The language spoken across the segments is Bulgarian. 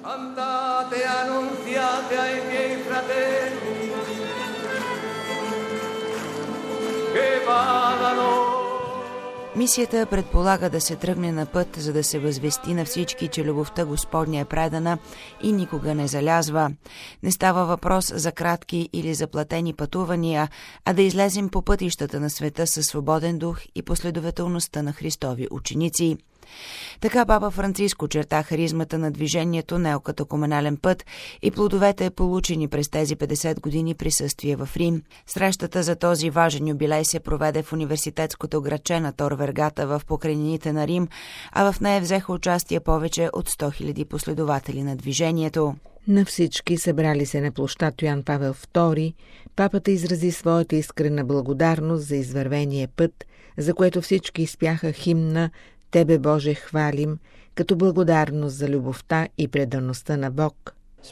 Andate annunziate ai miei fratelli che vadano. Мисията предполага да се тръгне на път, за да се възвести на всички, че любовта Господня е предана и никога не залязва. Не става въпрос за кратки или заплатени пътувания, а да излезем по пътищата на света със свободен дух и последователността на Христови ученици. Така папа Франциск очерта харизмата на движението неокатекуменален път и плодовете получени през тези 50 години присъствие в Рим. Срещата за този важен юбилей се проведе в университетското градче на Тор Вергата в покрайнините на Рим, а в нея взеха участие повече от 100 000 последователи на движението. На всички събрали се на площад Йоан Павел II, папата изрази своята искрена благодарност за извървения път, за което всички изпяха химна Тебе, Боже, хвалим, като благодарност за любовта и предаността на Бог.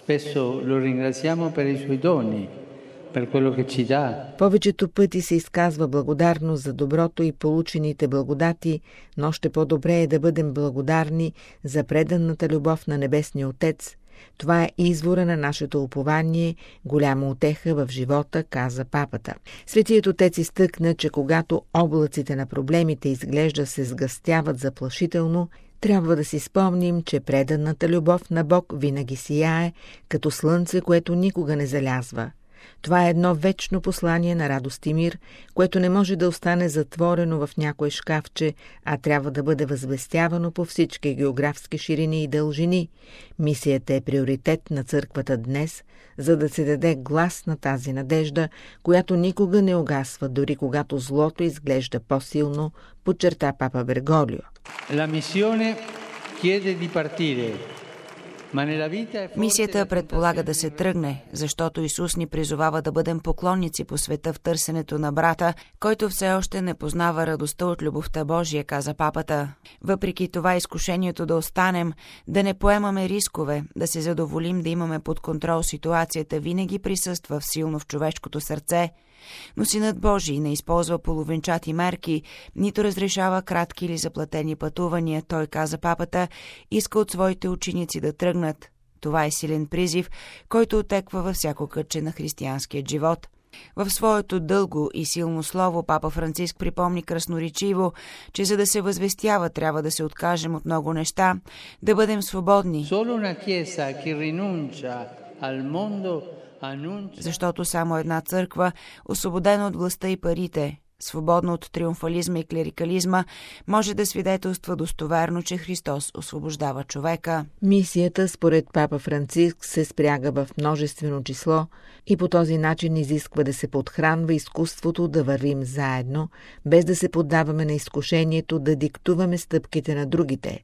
Повечето пъти се изказва благодарност за доброто и получените благодати, но още по-добре е да бъдем благодарни за преданата любов на Небесния Отец. Това е извора на нашето упование, голяма утеха в живота, каза папата. Светият Отец изтъкна, че когато облаците на проблемите изглежда се сгъстяват заплашително, трябва да си спомним, че преданата любов на Бог винаги сияе, като слънце, което никога не залязва. Това е едно вечно послание на радост и мир, което не може да остане затворено в някое шкафче, а трябва да бъде възвестявано по всички географски ширини и дължини. Мисията е приоритет на църквата днес, за да се даде глас на тази надежда, която никога не угасва, дори когато злото изглежда по-силно, подчерта папа Берголио. Мисията предполага да се тръгне, защото Исус ни призовава да бъдем поклонници по света в търсенето на брата, който все още не познава радостта от любовта Божия, каза папата. Въпреки това изкушението да останем, да не поемаме рискове, да се задоволим да имаме под контрол ситуацията, винаги присъства силно в човешкото сърце. Но Синът Божий не използва половинчати мерки, нито разрешава кратки или заплатени пътувания. Той, каза папата, иска от своите ученици да тръгнат. Това е силен призив, който отеква във всяко кътче на християнския живот. В своето дълго и силно слово папа Франциск припомни красноречиво, че за да се възвестява, трябва да се откажем от много неща, да бъдем свободни. Защото само една църква, освободена от властта и парите, свободна от триумфализма и клерикализма, може да свидетелства достоверно, че Христос освобождава човека. Мисията, според папа Франциск, се спряга в множествено число и по този начин изисква да се подхранва изкуството да вървим заедно, без да се поддаваме на изкушението да диктуваме стъпките на другите.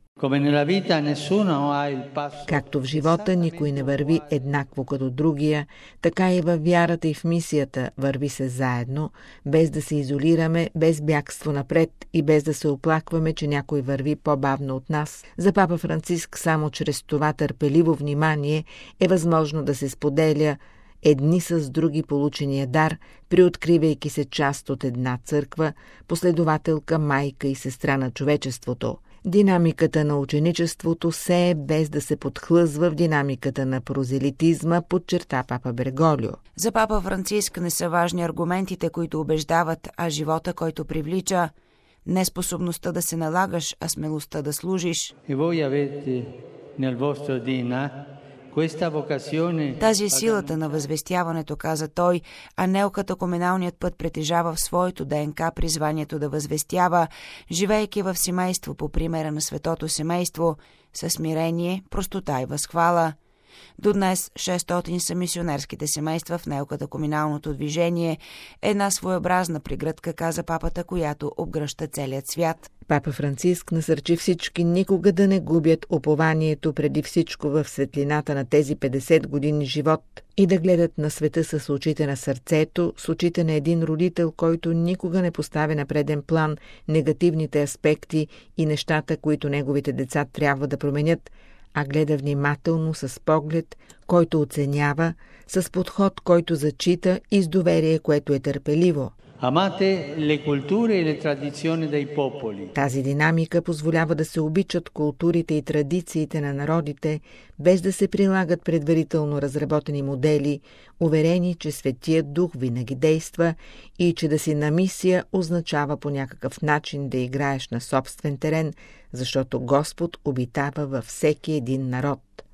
Както в живота никой не върви еднакво като другия, така и във вярата и в мисията върви се заедно, без да се изолираме, без бягство напред и без да се оплакваме, че някой върви по-бавно от нас. За папа Франциск само чрез това търпеливо внимание е възможно да се споделя едни с други получения дар, приоткривайки се част от една църква, последователка, майка и сестра на човечеството. Динамиката на ученичеството се е без да се подхлъзва в динамиката на прозелитизма, подчерта папа Берголио. За папа Франциск не са важни аргументите, които убеждават, а живота, който привлича. Не способността да се налагаш, а смелостта да служиш. Тази е силата на възвестяването, каза той, а неокатекуменалният път притежава в своето ДНК призванието да възвестява, живейки в семейство по примера на светото семейство, със смирение, простота и възхвала. До днес 600 са мисионерските семейства в неокатекуменалното движение, една своеобразна прегръдка, каза папата, която обгръща целият свят. Папа Франциск насърчи всички никога да не губят упованието преди всичко в светлината на тези 50 години живот и да гледат на света с очите на сърцето, с очите на един родител, който никога не поставя на преден план негативните аспекти и нещата, които неговите деца трябва да променят, а гледа внимателно с поглед, който оценява, с подход, който зачита и с доверие, което е търпеливо. Amate le culture e le tradizioni dei popoli. Тази динамика позволява да се обичат културите и традициите на народите, без да се прилагат предварително разработени модели, уверени, че Светият Дух винаги действа и че да си на мисия означава по някакъв начин да играеш на собствен терен, защото Господ обитава във всеки един народ.